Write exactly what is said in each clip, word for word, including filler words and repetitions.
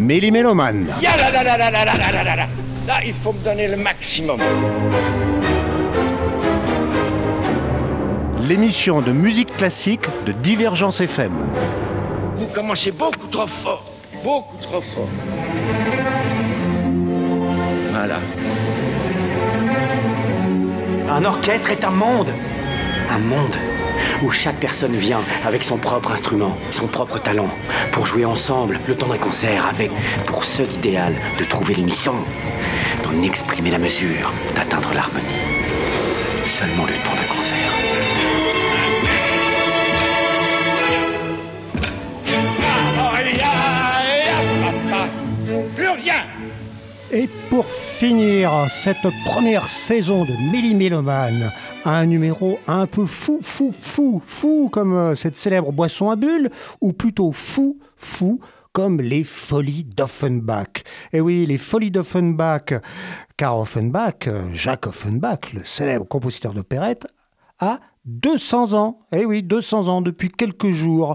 Méli-Méloman. Ya là là là là là là là là là là. Là, il faut me donner le maximum. L'émission de musique classique de Divergence F M. Vous commencez beaucoup trop fort. Beaucoup trop fort. Voilà. Un orchestre est un monde. Un monde où chaque personne vient avec son propre instrument, son propre talent, pour jouer ensemble le temps d'un concert avec, pour seul idéal, de trouver l'unisson, d'en exprimer la mesure, d'atteindre l'harmonie. Seulement le temps d'un concert. Plus rien. Et pour finir cette première saison de Méli-Méloman, un numéro un peu fou, fou, fou, fou comme cette célèbre boisson à bulles, ou plutôt fou, fou comme les Folies d'Offenbach. Et oui, les Folies d'Offenbach, car Offenbach, Jacques Offenbach, le célèbre compositeur d'opérette, a deux cents ans. Eh oui, deux cents ans depuis quelques jours.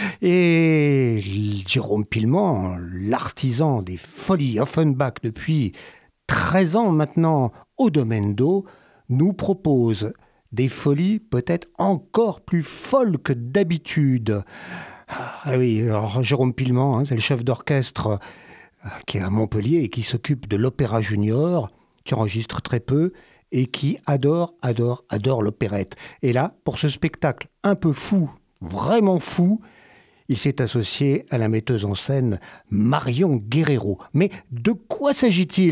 Et Jérôme Pilman, l'artisan des Folies Offenbach depuis treize ans maintenant au Domaine d'Eau, nous propose des folies peut-être encore plus folles que d'habitude. Ah oui, alors Jérôme Pilman, hein, c'est le chef d'orchestre euh, qui est à Montpellier et qui s'occupe de l'opéra junior, qui enregistre très peu et qui adore, adore, adore l'opérette. Et là, pour ce spectacle un peu fou, vraiment fou, il s'est associé à la metteuse en scène Marion Guerrero. Mais de quoi s'agit-il ?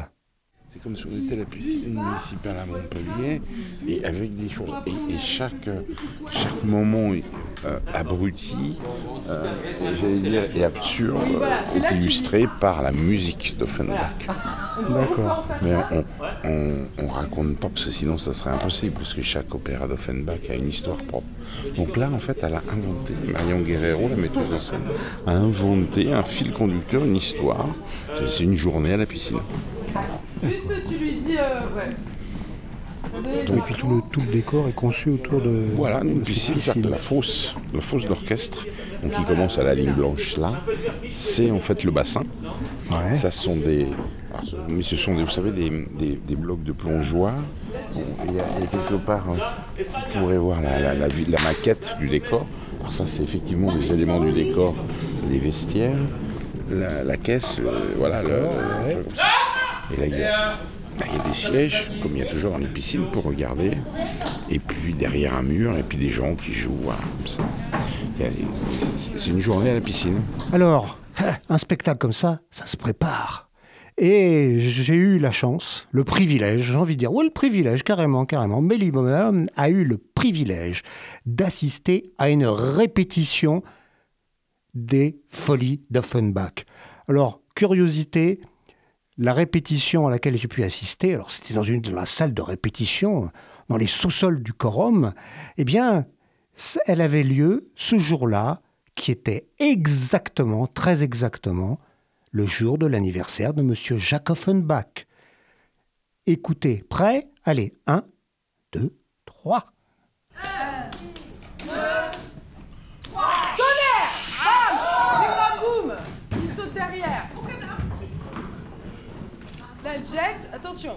C'est comme si on était à la piscine municipale à Montpellier, et avec des choses. Et, et chaque, chaque moment euh, abruti, euh, j'allais dire, et absurde, est illustré par la musique d'Offenbach. D'accord. Mais on, on, on raconte pas, parce que sinon ça serait impossible, parce que chaque opéra d'Offenbach a une histoire propre. Donc là, en fait, elle a inventé, Marion Guerrero, la metteuse en scène, a inventé un fil conducteur, une histoire. C'est une journée à la piscine. Juste, tu lui dis, euh, ouais. Et puis tout le, tout le décor est conçu autour de... Voilà, une de piscine, c'est la fosse, la fosse d'orchestre, donc qui commence à la ligne blanche là, c'est en fait le bassin. Ouais. Ça sont des, alors, mais ce sont des, vous savez, des, des, des blocs de plongeoir. Bon, il y a, il y a quelque part, hein, vous pourrez voir la, la, la, la maquette du décor. Alors ça, c'est effectivement des éléments du décor, les vestiaires, la, la caisse, euh, voilà, le, le, et là, il y a, là, il y a des sièges, comme il y a toujours dans les piscines, pour regarder. Et puis derrière un mur, et puis des gens qui jouent, voilà, comme ça. Il y a, c'est une journée à la piscine. Alors, un spectacle comme ça, ça se prépare. Et j'ai eu la chance, le privilège, j'ai envie de dire, oui, le privilège, carrément, carrément. Méli-Méloman a eu le privilège d'assister à une répétition des Folies d'Offenbach. Alors, curiosité, la répétition à laquelle j'ai pu assister, alors c'était dans une dans la salle de répétition, dans les sous-sols du Quorum, eh bien, elle avait lieu ce jour-là, qui était exactement, très exactement, le jour de l'anniversaire de Monsieur Jacques Offenbach. Écoutez, prêt ? Allez, un, deux, trois. Un, deux, trois. Tonnerre ! Bam ! Les bras boum ! Il saute derrière. Là, elle jette. Attention.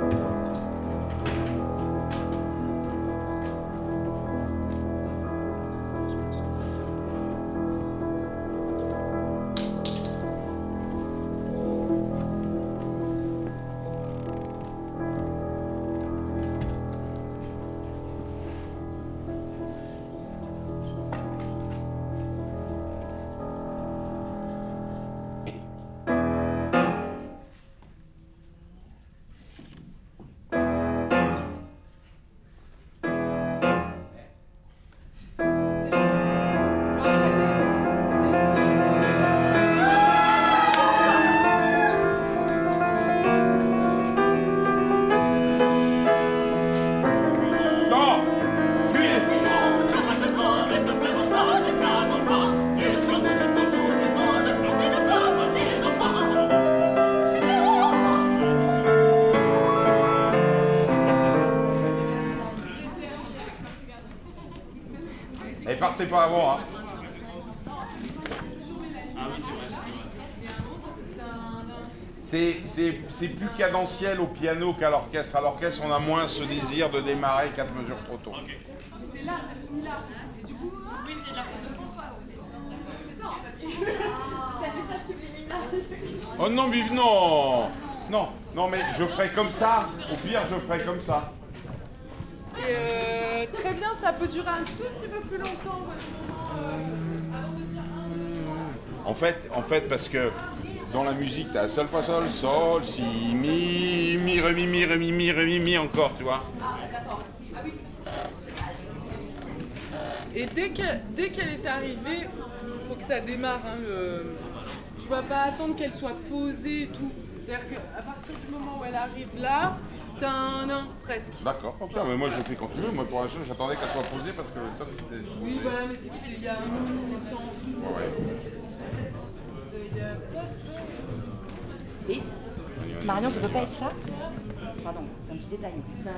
Et partez pas avant, hein. C'est, c'est, c'est plus cadentiel au piano qu'à l'orchestre. À l'orchestre, on a moins ce désir de démarrer quatre mesures trop tôt. Mais c'est là, ça finit là. Et du coup, Oui, c'est de la faute de François. En fait. c'est ça en fait. C'est un message subliminal. Oh non, mais non Non, non, mais je ferai comme ça. Au pire, je ferai comme ça. Et euh, très bien, ça peut durer un tout petit peu plus longtemps, votre moment, euh, avant de dire un, deux, trois. En fait, en fait, parce que dans la musique, t'as sol, fa, sol, sol, si, mi, mi, ré, mi, mi, ré, mi, mi, ré, mi, mi, encore, tu vois. Ah, d'accord. Ah oui. Et dès qu'elle, dès qu'elle est arrivée, il faut que ça démarre. Hein, le... Tu vas pas attendre qu'elle soit posée et tout. C'est-à-dire qu'à partir du moment où elle arrive là, t'as un an presque. D'accord, ok, mais moi je fais quand tu veux. Moi pour l'instant, j'attendais qu'elle soit posée parce que le top c'était. Oui, voilà, mais c'est qu'il y a un temps. Ouais. Il y a pas ce Et Marion, ça peut pas être ça? Pardon, c'est un petit détail.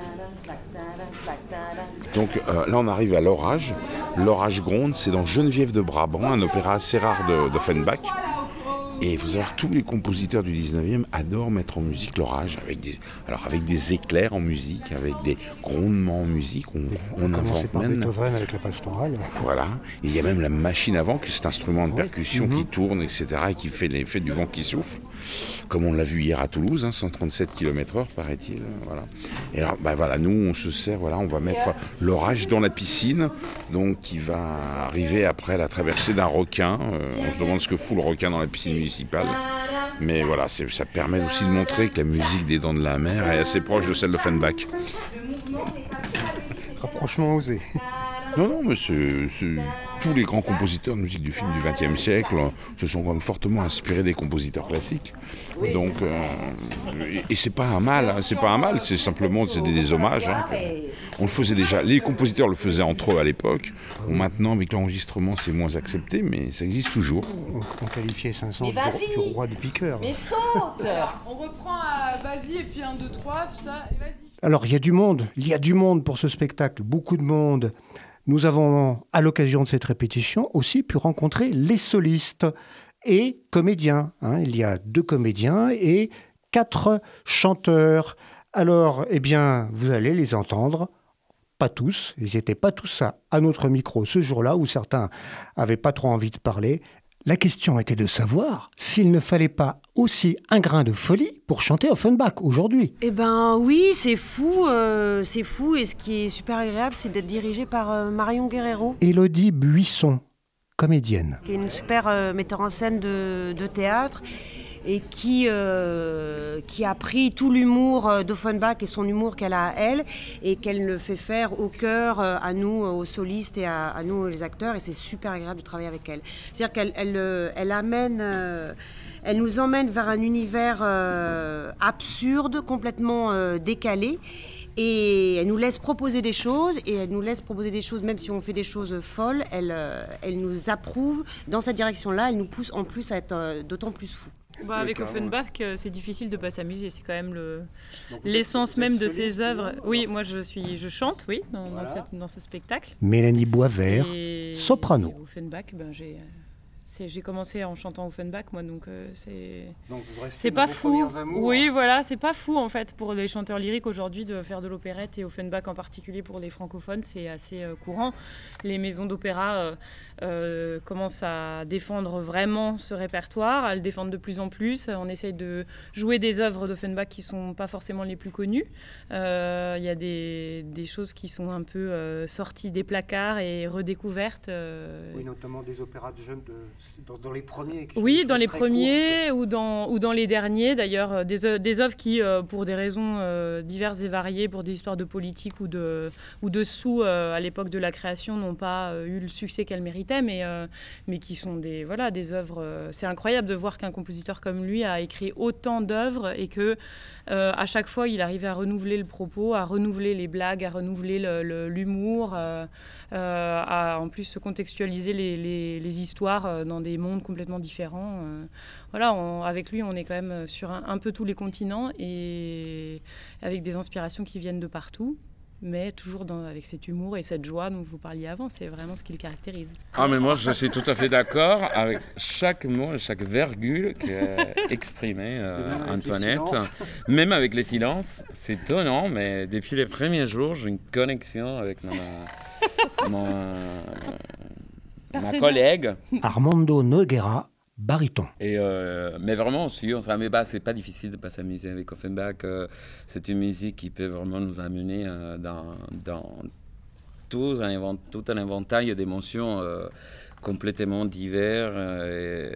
Donc euh, là, on arrive à l'orage. L'orage gronde, c'est dans Geneviève de Brabant, un opéra assez rare de- d'Offenbach. Et il faut savoir, tous les compositeurs du dix-neuvième adorent mettre en musique l'orage, avec des, alors avec des éclairs en musique, avec des grondements en musique, on, on Commencer invente par même. Beethoven avec la pastorale. Voilà, et il y a même la machine à vent, qui est cet instrument de Oui. percussion qui tourne, et cetera, et qui fait l'effet du vent qui souffle, comme on l'a vu hier à Toulouse, hein, cent trente-sept kilomètres heure, paraît-il. Voilà. Et alors, bah voilà, nous, on se sert, voilà, on va mettre l'orage dans la piscine, donc qui va arriver après la traversée d'un requin. Euh, on se demande ce que fout le requin dans la piscine municipale. Mais voilà, c'est, ça permet aussi de montrer que la musique des Dents de la Mer est assez proche de celle d'Offenbach. Rapprochement osé. Non, non, mais c'est, c'est- tous les grands compositeurs de musique du film du vingtième siècle euh, se sont quand même fortement inspirés des compositeurs classiques. Donc, euh, et, et c'est pas un mal, hein, c'est pas un mal, c'est simplement c'est des, des hommages. Hein. On le faisait déjà, les compositeurs le faisaient entre eux à l'époque. Bon, maintenant, avec l'enregistrement, c'est moins accepté, mais ça existe toujours. On qualifiait Saint-Saëns Mais du, vas-y. du roi des piqueurs. Mais saute! On reprend à vas-y et puis un, deux, trois, tout ça, et vas-y. Alors, il y a du monde, il y a du monde pour ce spectacle, beaucoup de monde. Nous avons, à l'occasion de cette répétition, aussi pu rencontrer les solistes et comédiens. hein. Il y a deux comédiens et quatre chanteurs. Alors, eh bien, vous allez les entendre. Pas tous, ils n'étaient pas tous à, à notre micro ce jour-là, où certains n'avaient pas trop envie de parler. La question était de savoir s'il ne fallait pas aussi un grain de folie pour chanter Offenbach aujourd'hui. Eh ben oui, c'est fou, euh, c'est fou. Et ce qui est super agréable, c'est d'être dirigé par euh, Marion Guerrero, Élodie Buisson, comédienne. qui est une super euh, metteur en scène de, de théâtre et qui, euh, qui a pris tout l'humour euh, d'Offenbach et son humour qu'elle a à elle et qu'elle le fait faire au cœur euh, à nous, aux solistes et à, à nous, les acteurs. Et c'est super agréable de travailler avec elle. C'est-à-dire qu'elle elle, euh, elle amène... euh, Elle nous emmène vers un univers euh, absurde, complètement euh, décalé. Et elle nous laisse proposer des choses, et elle nous laisse proposer des choses, même si on fait des choses folles, elle, euh, elle nous approuve dans cette direction-là, elle nous pousse en plus à être euh, d'autant plus fous. Bah, avec Offenbach, euh, c'est difficile de pas s'amuser. C'est quand même le, l'essence même de ses œuvres. Oui, moi je suis, je chante, oui, dans, dans, cette- dans ce spectacle. Mélanie Boisvert, Et- soprano. et Offenbach, ben j'ai, euh, c'est, j'ai commencé en chantant Offenbach, moi, donc euh, c'est. C'est pas fou. Oui, voilà, c'est pas fou en fait pour les chanteurs lyriques aujourd'hui de faire de l'opérette, et Offenbach en particulier pour les francophones, c'est assez euh, courant. Les maisons d'opéra euh, euh, commencent à défendre vraiment ce répertoire, à le défendre de plus en plus. On essaye de jouer des œuvres d'Offenbach qui sont pas forcément les plus connues. Euh, Il y a des, des choses qui sont un peu euh, sorties des placards et redécouvertes. euh, Oui, notamment des opéras de jeunes, de, dans, dans les premiers. qui Oui, sont des dans choses les très premiers ou dans, ou dans les derniers, d'ailleurs, euh, des, œuvres- des œuvres qui, euh, pour des raisons euh, diverses et variées, pour des histoires de politique ou de, ou de sous euh, à l'époque de la création, n'ont pas euh, eu le succès qu'elles méritaient, mais, euh, mais qui sont des, voilà, des œuvres... euh, c'est incroyable de voir qu'un compositeur comme lui a écrit autant d'œuvres et que euh, à chaque fois, il arrivait à renouveler le propos, à renouveler les blagues, à renouveler le- le- l'humour, euh, euh, à en plus se contextualiser les, les- les histoires euh, dans des mondes complètement différents. euh. Voilà, on- avec lui, on est quand même sur un, un peu tous les continents et avec des inspirations qui viennent de partout. mais toujours dans, avec cet humour et cette joie dont vous parliez avant. C'est vraiment ce qui le caractérise. Ah, mais moi, je suis tout à fait d'accord avec chaque mot et chaque virgule qu'a exprimé euh, Antoinette. Même avec les silences. C'est étonnant, mais depuis les premiers jours, j'ai une connexion avec ma, ma, ma collègue. Armando Noguera, baryton. Et euh, mais vraiment aussi, on se pas, c'est pas difficile de pas s'amuser avec Offenbach. Euh, c'est une musique qui peut vraiment nous amener euh, dans, dans tout, un, tout un éventail d'émotions euh, complètement divers, euh,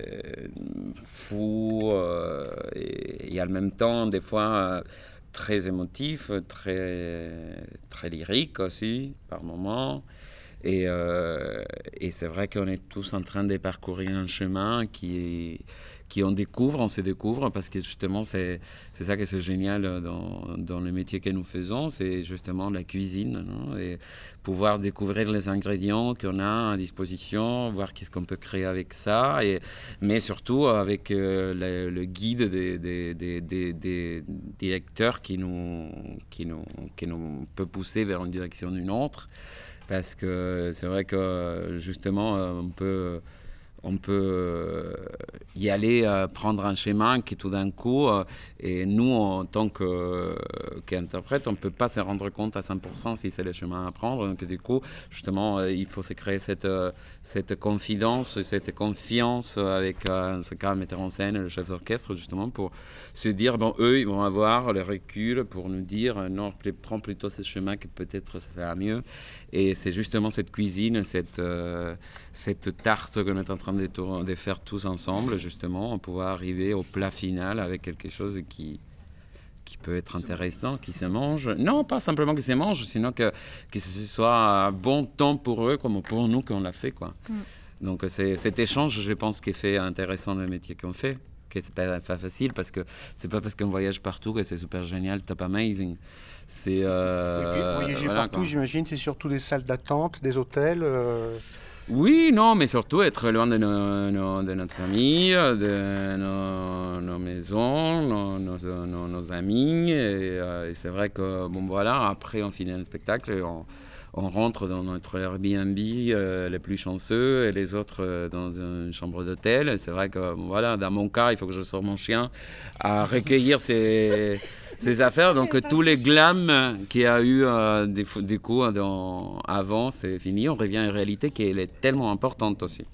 fous euh, et, et en même temps des fois euh, très émotifs, très, très lyriques aussi par moments. Et, euh, et c'est vrai qu'on est tous en train de parcourir un chemin qui, qui on découvre, on se découvre, parce que justement, c'est, c'est ça qui est génial dans, dans le métier que nous faisons, c'est justement la cuisine, non? Et pouvoir découvrir les ingrédients qu'on a à disposition, voir qu'est-ce qu'on peut créer avec ça, et, mais surtout avec euh, le, le guide des, des, des, des, des directeurs qui nous, qui, nous, qui nous peut pousser vers une direction ou une autre. Parce que c'est vrai que justement, on peut, on peut y aller, prendre un chemin qui tout d'un coup, et nous, en tant que, qu'interprète, on ne peut pas se rendre compte à cent pour cent si c'est le chemin à prendre. Donc du coup, justement, il faut se créer cette, cette confidence, cette confiance avec, en ce cas, le metteur en scène, le chef d'orchestre, justement, pour se dire, bon, eux, ils vont avoir le recul pour nous dire, non, prends plutôt ce chemin que peut-être ça sera mieux. Et c'est justement cette cuisine, cette, euh, cette tarte qu'on est en train de, tour- de faire tous ensemble, justement, pour pouvoir arriver au plat final avec quelque chose qui, qui peut être intéressant, qui se mange. Non, pas simplement qui se mange, sinon que, que ce soit un bon temps pour eux comme pour nous qu'on l'a fait, quoi. Mm. Donc c'est cet échange, je pense, qui fait intéressant le métier qu'on fait. Que c'est pas, pas facile parce que c'est pas parce qu'on voyage partout que c'est super génial, top amazing. C'est euh, et puis, voyager voilà, partout, quoi. J'imagine, c'est surtout des salles d'attente, des hôtels. Euh... Oui, non, mais surtout être loin de, nos, nos, de notre famille, de nos, nos maisons, nos, nos, nos, nos amis. Et, euh, et c'est vrai que bon voilà, après on finit un spectacle. On, On rentre dans notre Airbnb euh, les plus chanceux et les autres euh, dans une chambre d'hôtel. Et c'est vrai que, voilà, dans mon cas, il faut que je sorte mon chien à recueillir ses, ses affaires. Donc, tous les glams qu'il y a eu euh, des, des coups dans, avant, c'est fini. On revient à une réalité qui elle est tellement importante aussi.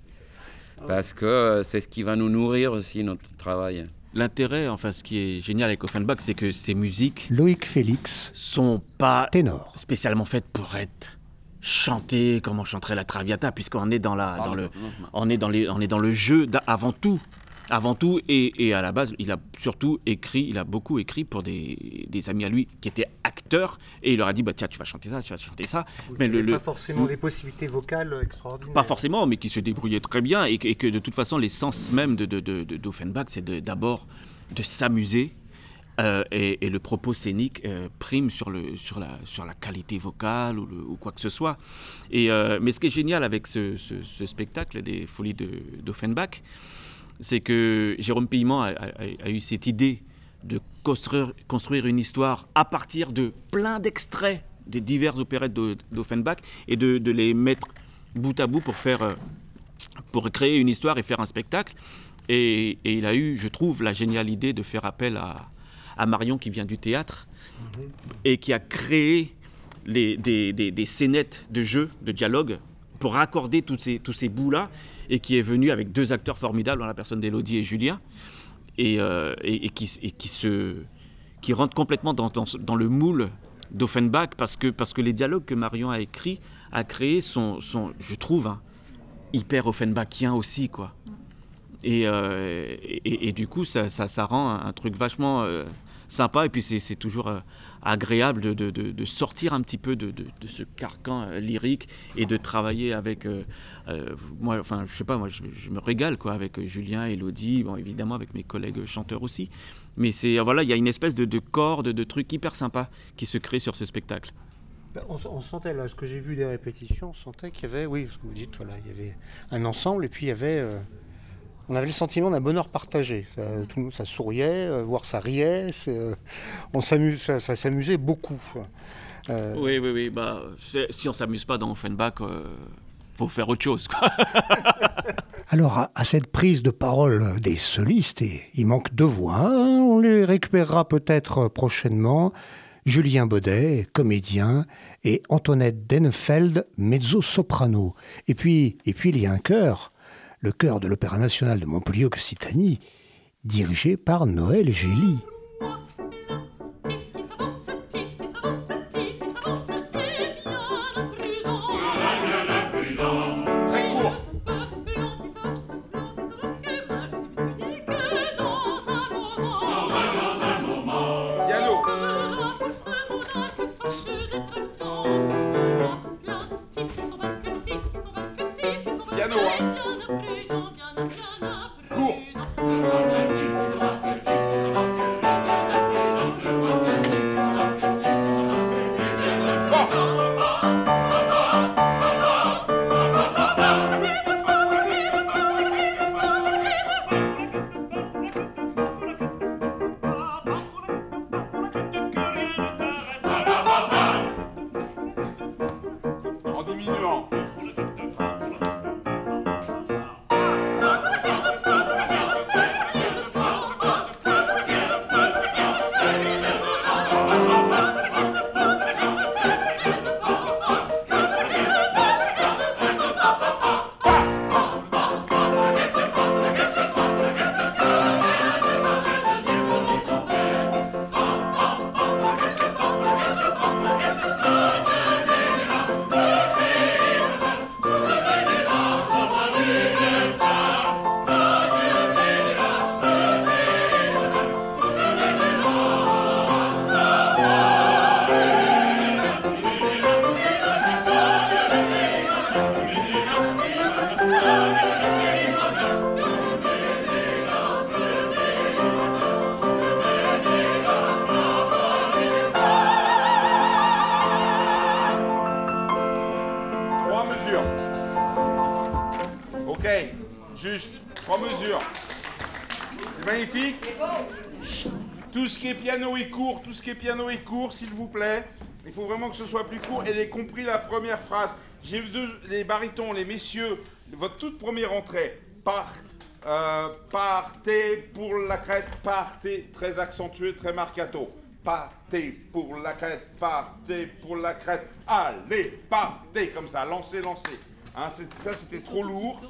Parce que c'est ce qui va nous nourrir aussi, notre travail. L'intérêt, enfin, ce qui est génial avec Offenbach, c'est que ces musiques Loïc Félix sont pas ténor. spécialement faites pour être chantées comme on chanterait la Traviata, puisqu'on est dans la, dans le, on est dans les, on est dans le jeu avant tout, avant tout, et, et à la base, il a surtout écrit, il a beaucoup écrit pour des, des amis à lui qui étaient acteurs, et il leur a dit, bah tiens, tu vas chanter ça, tu vas chanter ça. Vous mais le, pas le, forcément des possibilités vocales extraordinaires. Pas forcément, mais qui se débrouillaient très bien, et, et que de toute façon, l'essence même de, de, de, de, d'Offenbach, c'est de, d'abord de s'amuser, euh, et, et le propos scénique euh, prime sur, le, sur, la, sur la qualité vocale ou, le, ou quoi que ce soit. Et, euh, mais ce qui est génial avec ce, ce, ce spectacle des Folies de, d'Offenbach, c'est que Jérôme Pillement a, a, a eu cette idée de construire, construire une histoire à partir de plein d'extraits des divers opérettes de, d'Offenbach et de, de les mettre bout à bout pour, faire, pour créer une histoire et faire un spectacle. Et, et il a eu, je trouve, la géniale idée de faire appel à, à Marion qui vient du théâtre mmh. et qui a créé les, des, des, des scénettes de jeu, de dialogue, pour raccorder tous ces, tous ces bouts-là, et qui est venu avec deux acteurs formidables, dans la personne d'Élodie et Julien, et, euh, et, et, qui, et qui, se, qui rentrent complètement dans, dans, dans le moule d'Offenbach, parce que, parce que les dialogues que Marion a écrits, a créés, sont, sont je trouve, hein, hyper Offenbachiens aussi, quoi. Et, euh, et, et du coup, ça, ça, ça rend un, un truc vachement euh, sympa, et puis c'est, c'est toujours euh, agréable de, de, de, de sortir un petit peu de, de, de ce carcan euh, lyrique et de travailler avec euh, euh, moi, enfin je sais pas, moi je, je me régale quoi avec Julien, Élodie, bon évidemment avec mes collègues chanteurs aussi, mais c'est voilà, il y a une espèce de, de corps, de, de trucs hyper sympas qui se créent sur ce spectacle. Ben, on, on sentait là, ce que j'ai vu des répétitions, on sentait qu'il y avait, oui, ce que vous dites, voilà, il y avait un ensemble et puis il y avait euh... on avait le sentiment d'un bonheur partagé. Ça, tout, ça souriait, euh, voire ça riait. Euh, on s'amuse, ça, ça s'amusait beaucoup. Euh... Oui, oui, oui. Bah, si on s'amuse pas dans Offenbach, euh, faut faire autre chose, quoi. Alors, à, à cette prise de parole des solistes, et il manque deux voix, hein, on les récupérera peut-être prochainement. Julien Baudet, comédien, et Antoinette Denfeld, mezzo-soprano. Et puis, et puis, il y a un chœur, le chœur de l'Opéra national de Montpellier-Occitanie, dirigé par Noël Gély. Juste, trois mesures. C'est magnifique. Chut. Tout ce qui est piano est court, tout ce qui est piano est court, s'il vous plaît. Il faut vraiment que ce soit plus court. Et j'ai compris la première phrase. J'ai vu deux, les barytons, les messieurs, votre toute première entrée. Part, euh, partez pour la crête, partez, très accentué, très marcato. Partez pour la crête, partez pour la crête. Allez, partez, comme ça, lancez, lancez. Hein, ça, c'était trop lourd.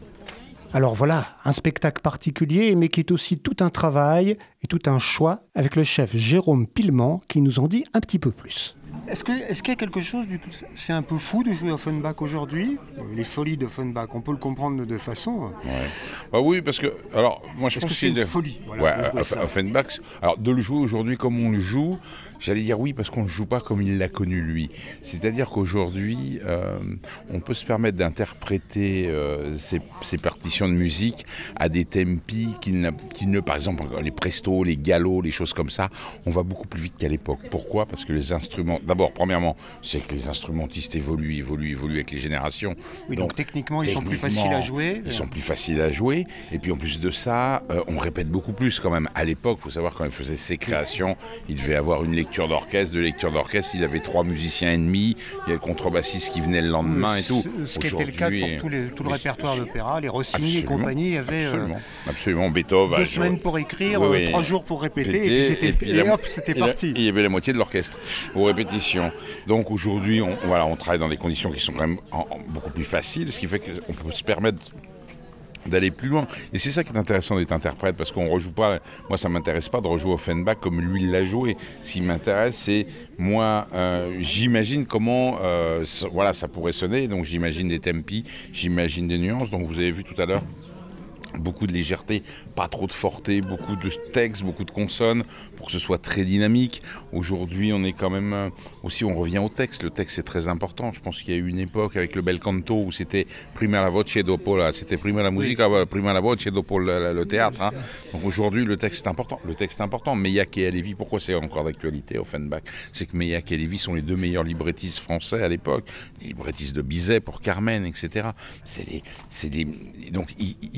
Alors voilà, un spectacle particulier, mais qui est aussi tout un travail et tout un choix, avec le chef Jérôme Pilman, qui nous en dit un petit peu plus. Est-ce que, est-ce qu'il y a quelque chose, du... c'est un peu fou de jouer Offenbach aujourd'hui ? Les folies d'Offenbach, on peut le comprendre de deux façons. Ouais. Ah oui, parce que, alors, moi je Est-ce pense que c'est que une folie voilà, ouais, Offenbach, alors de le jouer aujourd'hui comme on le joue, j'allais dire oui, parce qu'on ne le joue pas comme il l'a connu lui. C'est-à-dire qu'aujourd'hui, euh, on peut se permettre d'interpréter euh, ces, ces partitions de musique à des tempi qui ne, qui ne, par exemple, les prestos, les galos, les choses comme ça, on va beaucoup plus vite qu'à l'époque. Pourquoi ? Parce que les instruments, d'abord, premièrement, c'est que les instrumentistes évoluent, évoluent, évoluent avec les générations. Oui, donc, donc techniquement, ils sont plus faciles à jouer. Ils sont plus faciles à jouer. Et puis en plus de ça, euh, on répète beaucoup plus quand même. À l'époque, il faut savoir, quand il faisait ses créations, il devait avoir une lecture d'orchestre. De lecture d'orchestre, il avait trois musiciens et demi. Il y a le contrebassiste qui venait le lendemain et tout. Ce qui était le cas pour tous les, tout le répertoire d'opéra, les Rossini et compagnie. Il y avait absolument, euh, absolument. Beethoven. Deux semaines pour écrire, oui, oui. trois jours pour répéter, Pété, et puis c'était, et, puis et la, hop, c'était et parti. La, et il y avait la moitié de l'orchestre aux répétitions. Donc aujourd'hui, on, voilà, on travaille dans des conditions qui sont quand même en, en, beaucoup plus faciles, ce qui fait qu'on peut se permettre d'aller plus loin. Et c'est ça qui est intéressant d'être interprète, parce qu'on rejoue pas, moi ça m'intéresse pas de rejouer Offenbach comme lui il l'a joué. Ce qui m'intéresse, c'est moi, euh, j'imagine comment euh, ça, voilà, ça pourrait sonner, donc j'imagine des tempi, j'imagine des nuances, donc vous avez vu tout à l'heure, beaucoup de légèreté, pas trop de forté, beaucoup de textes, beaucoup de consonnes pour que ce soit très dynamique. Aujourd'hui, on est quand même aussi, on revient au texte. Le texte, c'est très important. Je pense qu'il y a eu une époque avec le bel canto où c'était prima la voce dopo la, c'était prima la musique, oui. prima la voce dopo le, le théâtre. Hein. Donc aujourd'hui, le texte est important. Le texte est important. Meilhac et Halévy, pourquoi c'est encore d'actualité, Offenbach ? C'est que Meilhac et Halévy sont les deux meilleurs librettistes français à l'époque. Les librettistes de Bizet pour Carmen, et cetera. C'est les, c'est les, donc il, il a avec lui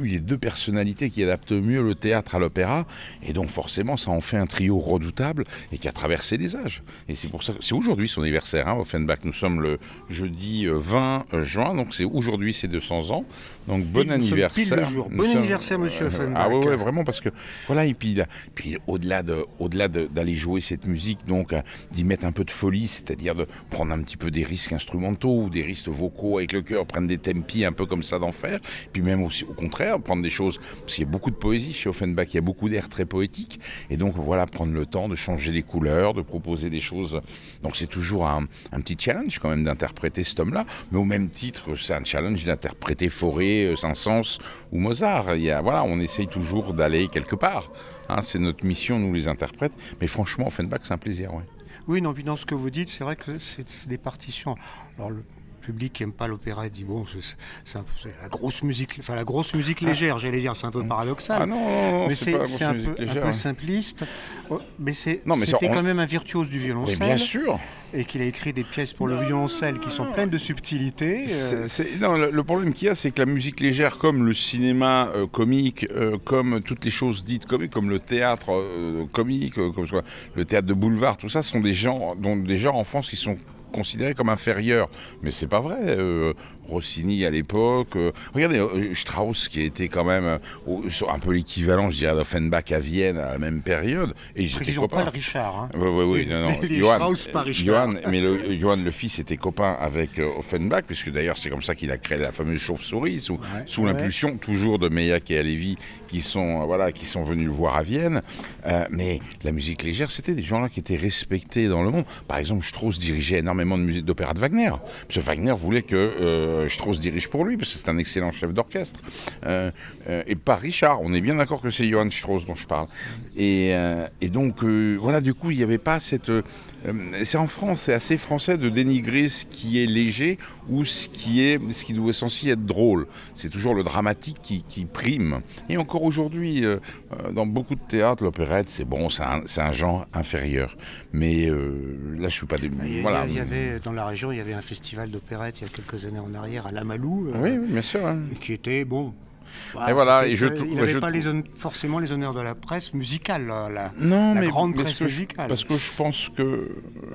eu les deux personnalités qui adaptent mieux le théâtre à l'opéra, et donc forcément ça en fait un trio redoutable et qui a traversé les âges. Et c'est pour ça que c'est aujourd'hui son anniversaire, hein, Offenbach. Nous sommes le jeudi vingt juin, donc c'est aujourd'hui ses deux cents ans. Donc bon et anniversaire. Pile le jour. Bon sommes, anniversaire, monsieur euh, Offenbach. Ah ouais, ouais, vraiment, parce que voilà, et puis, puis au-delà de, au-delà de, d'aller jouer cette musique, donc d'y mettre un peu de folie, c'est-à-dire de prendre un petit peu des risques instrumentaux ou des risques vocaux avec le cœur, prendre des tempi un peu comme ça d'enfer, puis même aussi au contraire prendre des choses, parce qu'il y a beaucoup de poésie chez Offenbach, il y a beaucoup d'air très poétique, et donc voilà, prendre le temps de changer les couleurs, de proposer des choses. Donc c'est toujours un, un petit challenge quand même d'interpréter cet homme-là, mais au même titre c'est un challenge d'interpréter Fauré, Saint-Saëns ou Mozart. Il y a, voilà, on essaye toujours d'aller quelque part, hein, c'est notre mission, nous les interprètes, mais franchement Offenbach c'est un plaisir, ouais. Oui, non, puis dans ce que vous dites, c'est vrai que c'est, c'est des partitions. Alors le public qui n'aime pas l'opéra dit bon, c'est, c'est, un, c'est la grosse musique, enfin la grosse musique légère, j'allais dire, c'est un peu paradoxal. Ah non, non, non mais c'est, c'est, pas c'est un, peu, légère, un peu hein. simpliste. Oh, mais, c'est, non, mais c'était ça, on... quand même un virtuose du violoncelle. Mais bien sûr. Et qu'il a écrit des pièces pour le violoncelle qui sont pleines de subtilité. Euh... C'est, c'est, non, le, le problème qu'il y a, c'est que la musique légère, comme le cinéma euh, comique, euh, comme toutes les choses dites comiques, comme le théâtre euh, comique, euh, comme le théâtre de boulevard, tout ça, sont des genres, dont des genres en France qui sont considérés comme inférieurs, mais c'est pas vrai. Euh, Rossini à l'époque, euh, regardez euh, Strauss qui a été quand même euh, un peu l'équivalent, je dirais, d'Offenbach à Vienne à la même période. Et ils étaient copains. Pas le Richard. Hein. Oui, oui, oui. Non, non. Les Johann, Strauss, pas Richard. Johann, mais le, Johann le fils était copain avec euh, Offenbach, puisque d'ailleurs c'est comme ça qu'il a créé la fameuse chauve-souris sous, ouais, sous ouais. l'impulsion toujours de Meilhac et Halévy qui sont euh, voilà qui sont venus le voir à Vienne. Euh, mais la musique légère, c'était des gens là qui étaient respectés dans le monde. Par exemple, Strauss dirigeait énormément de musique d'opéra de Wagner. Parce que Wagner voulait que euh, Strauss dirige pour lui, parce que c'est un excellent chef d'orchestre. Euh, euh, et pas Richard. On est bien d'accord que c'est Johann Strauss dont je parle. Et, euh, et donc, euh, voilà, du coup, il n'y avait pas cette... Euh, c'est en France, c'est assez français de dénigrer ce qui est léger ou ce qui est ce qui doit censé être drôle. C'est toujours le dramatique qui, qui prime. Et encore aujourd'hui, euh, dans beaucoup de théâtres, l'opérette, c'est bon, c'est un, c'est un genre inférieur. Mais euh, là, je suis pas... Des, il y, voilà. il y avait, dans la région, il y avait un festival d'opérette il y a quelques années en arrière, à Lamalou. Euh, oui, oui, bien sûr. Hein. Qui était, bon... Voilà, et voilà, et je, il n'avait je, pas je... les hon- forcément les honneurs de la presse musicale, la, non, la mais, grande mais presse que musicale. Je, parce que je pense que... Euh,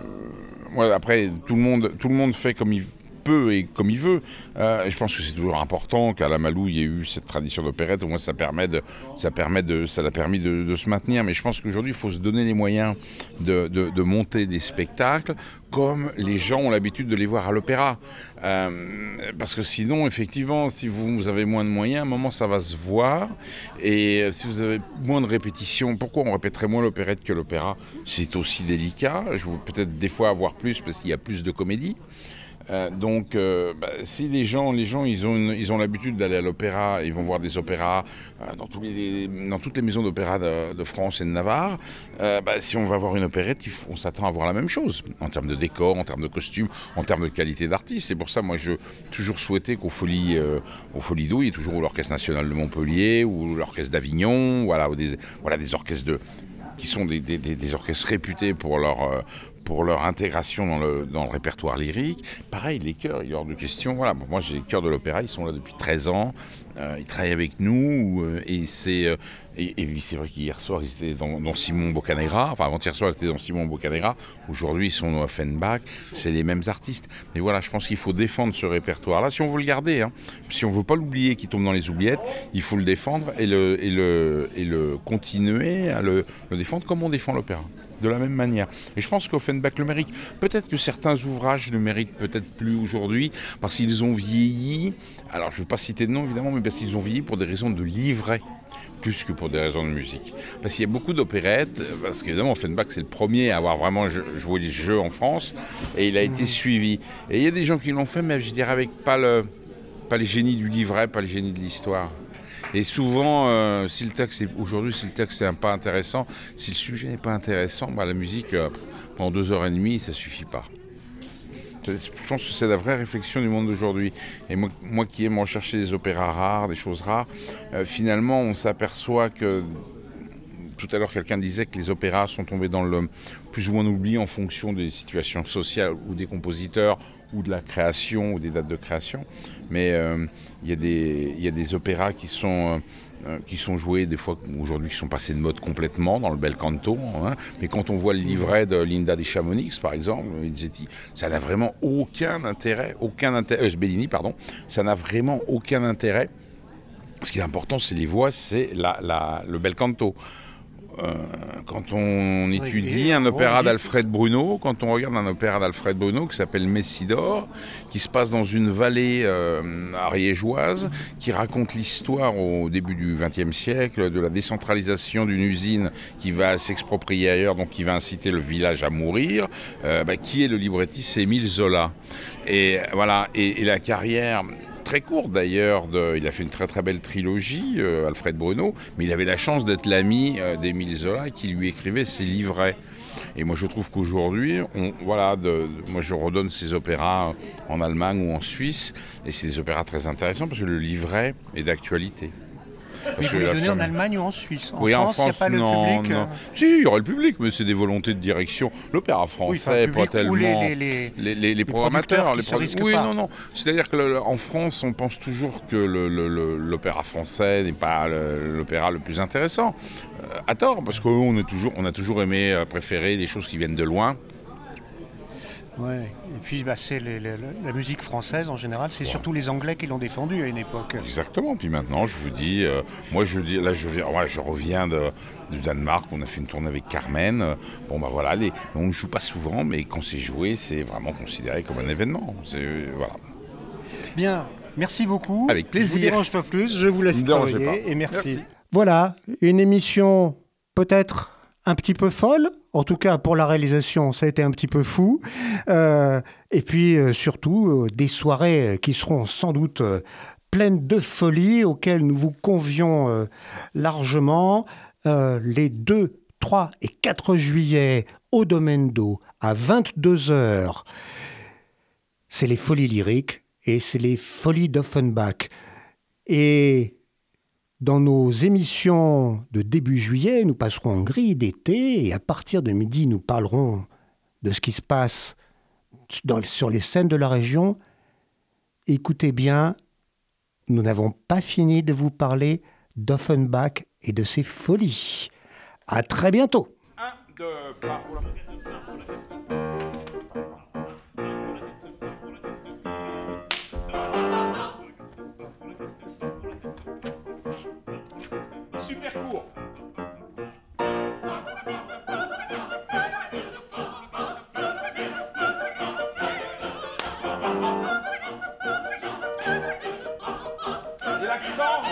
ouais, après, tout le, monde, tout le monde fait comme il peut et comme il veut. Euh, je pense que c'est toujours important qu'à Lamalou, il y ait eu cette tradition d'opérette. Au moins, ça permet de, ça permet de, ça l'a permis de, de se maintenir. Mais je pense qu'aujourd'hui, il faut se donner les moyens de, de, de monter des spectacles comme les gens ont l'habitude de les voir à l'opéra. Euh, parce que sinon, effectivement, si vous, vous avez moins de moyens, à un moment, ça va se voir. Et si vous avez moins de répétitions, pourquoi on répéterait moins l'opérette que l'opéra ? C'est aussi délicat. Je veux peut-être des fois avoir plus parce qu'il y a plus de comédie. Euh, donc, euh, bah, si les gens, les gens, ils ont, une, ils ont l'habitude d'aller à l'opéra, ils vont voir des opéras euh, dans, tous les, dans toutes les maisons d'opéra de, de France et de Navarre. Euh, bah, si on va voir une opérette, il faut, on s'attend à voir la même chose en termes de décor, en termes de costumes, en termes de qualité d'artiste. C'est pour ça, moi, je toujours souhaité qu'au Folies, euh, au Folies d'Eau, il y ait toujours l'Orchestre National de Montpellier ou l'Orchestre d'Avignon, voilà, ou des, voilà, des orchestres de, qui sont des, des, des orchestres réputés pour leur euh, pour leur intégration dans le, dans le répertoire lyrique. Pareil, les chœurs, il y a hors de question. Voilà, bon, moi j'ai les chœurs de l'opéra, ils sont là depuis treize ans, euh, ils travaillent avec nous, euh, et, c'est, euh, et, et c'est vrai qu'hier soir, ils étaient dans, dans Simon Boccanegra, enfin avant-hier soir, ils étaient dans Simon Boccanegra, aujourd'hui ils sont au Offenbach, c'est les mêmes artistes. Mais voilà, je pense qu'il faut défendre ce répertoire-là, si on veut le garder, hein. Si on veut pas l'oublier, qu'il tombe dans les oubliettes, il faut le défendre et le, et le, et le continuer à le, le défendre comme on défend l'opéra. De la même manière. Et je pense qu'Offenbach le mérite. Peut-être que certains ouvrages le méritent peut-être plus aujourd'hui, parce qu'ils ont vieilli. Alors, je ne veux pas citer de nom, évidemment, mais parce qu'ils ont vieilli pour des raisons de livret, plus que pour des raisons de musique. Parce qu'il y a beaucoup d'opérettes, parce qu'évidemment, Offenbach, c'est le premier à avoir vraiment joué les jeux en France, et il a été suivi. Et il y a des gens qui l'ont fait, mais je dirais avec pas le, pas le génie du livret, pas le génie de l'histoire. Et souvent, euh, si le texte est, aujourd'hui, si le texte n'est pas intéressant, si le sujet n'est pas intéressant, bah, la musique, euh, pendant deux heures et demie, ça ne suffit pas. Je pense que c'est la vraie réflexion du monde d'aujourd'hui. Et moi, moi qui aime rechercher des opéras rares, des choses rares, euh, finalement, on s'aperçoit que tout à l'heure, quelqu'un disait que les opéras sont tombés dans le plus ou moins oubli en fonction des situations sociales ou des compositeurs ou de la création ou des dates de création. Mais il euh, y, y a des opéras qui sont... Euh, qui sont joués des fois aujourd'hui qui sont passés de mode complètement dans le bel canto, hein. Mais quand on voit le livret de Linda de Chamonix par exemple, ça n'a vraiment aucun intérêt, aucun intérêt, euh, Bellini pardon, ça n'a vraiment aucun intérêt. Ce qui est important, c'est les voix, c'est la, la, le bel canto. Euh, quand on étudie oui, un opéra d'Alfred Bruno, quand on regarde un opéra d'Alfred Bruno qui s'appelle Messidor, qui se passe dans une vallée euh, ariégeoise, qui raconte l'histoire au début du vingtième siècle de la décentralisation d'une usine qui va s'exproprier ailleurs, donc qui va inciter le village à mourir, euh, bah, qui est le librettiste? C'est Émile Zola. Et voilà, et, et la carrière... très courte d'ailleurs, de, il a fait une très très belle trilogie, euh, Alfred Bruno, mais il avait la chance d'être l'ami euh, d'Émile Zola qui lui écrivait ses livrets. Et moi je trouve qu'aujourd'hui, on, voilà, de, de, moi je redonne ces opéras en Allemagne ou en Suisse, et c'est des opéras très intéressants parce que le livret est d'actualité. Mais vous les donnez en Allemagne ou en Suisse? En oui, France, il n'y a pas non, le public non. euh... Si, il y aurait le public, mais c'est des volontés de direction. L'opéra français, oui, pas tellement... Les, les, les, les, les, les programmateurs. Les produ... Oui, pas. non, non. C'est-à-dire qu'en France, on pense toujours que le, le, le, l'opéra français n'est pas le, l'opéra le plus intéressant. Euh, à tort, parce qu'on est toujours, on a toujours aimé euh, préférer les choses qui viennent de loin. Ouais. Et puis bah, c'est les, les, la musique française en général, c'est ouais. surtout les Anglais qui l'ont défendue à une époque. Exactement. Puis maintenant, je vous dis, euh, moi je dis, là je, viens, ouais, je reviens de, du Danemark, on a fait une tournée avec Carmen. Bon bah voilà, les, on ne joue pas souvent, mais quand c'est joué, c'est vraiment considéré comme un événement. C'est, voilà. Bien, merci beaucoup. Avec plaisir. Je vous dérange pas plus, je vous laisse travailler pas. et merci. merci. Voilà, une émission peut-être un petit peu folle. En tout cas, pour la réalisation, ça a été un petit peu fou. Euh, et puis, euh, surtout, euh, des soirées qui seront sans doute euh, pleines de folie, auxquelles nous vous convions euh, largement. Euh, les deux, trois et quatre juillet, au Domaine d'Eau, à vingt-deux heures. C'est les folies lyriques et c'est les folies d'Offenbach. Et... dans nos émissions de début juillet, nous passerons en grille d'été et à partir de midi, nous parlerons de ce qui se passe dans, sur les scènes de la région. Écoutez bien, nous n'avons pas fini de vous parler d'Offenbach et de ses folies. À très bientôt. Un, deux, trois. Super court. Et l'accent.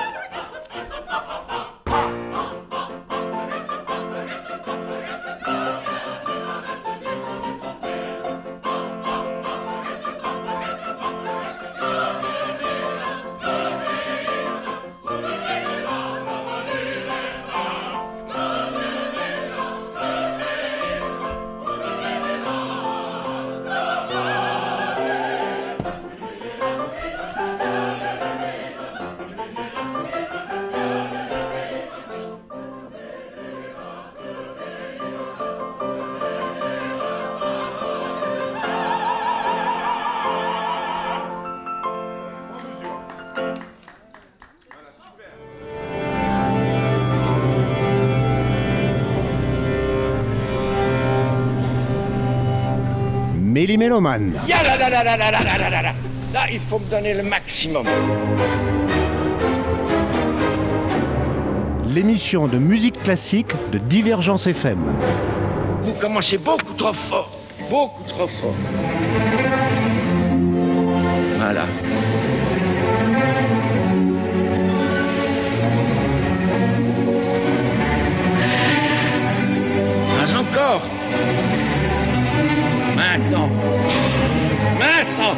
Méli-Méloman. Ya là là là là là là là là là là. Là, il faut me donner le maximum. L'émission de musique classique de Divergence F M. Vous commencez beaucoup trop fort. Beaucoup trop fort. Voilà. Pas encore. Maintenant. Maintenant.